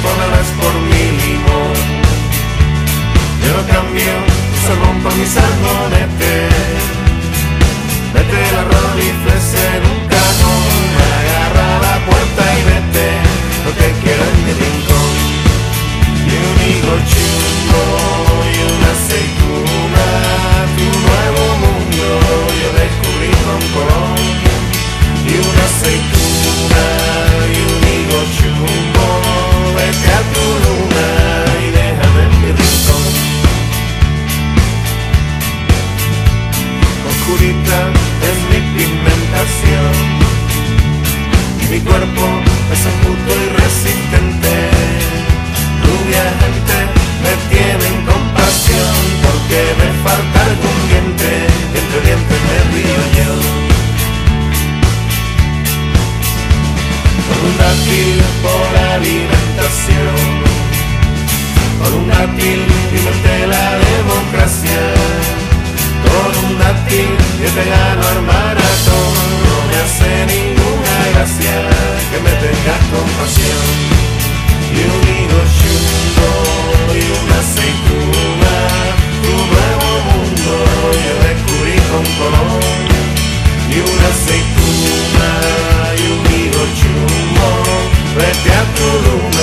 ponerlas por mi limón. Yo no cambio tu salmón por mis salmonetes. Vete el arroz y flece en un cajón. Agarra la puerta y vete, lo que quiero en mi rincón. Y un higo chumbo y una aceituna, tu nuevo mundo yo descubrí con Colón. Y una aceituna y un higo chumbo, vete a tu luna y déjame en mi rincón. Oscurita es mi pigmentación y mi cuerpo es agudo y resistente. Rubia gente me tienen compasión porque me falta algún diente, entre dientes me río yo. Por un dátil por alimentación, por un dátil inventé la democracia. Con un dátil que te gano al maratón, no me hace ninguna gracia que me tengas compasión. Y un higo chumbo y una aceituna, tu nuevo mundo yo descubrí con Colón. Y una aceituna y un higo chumbo, vete a tu luna.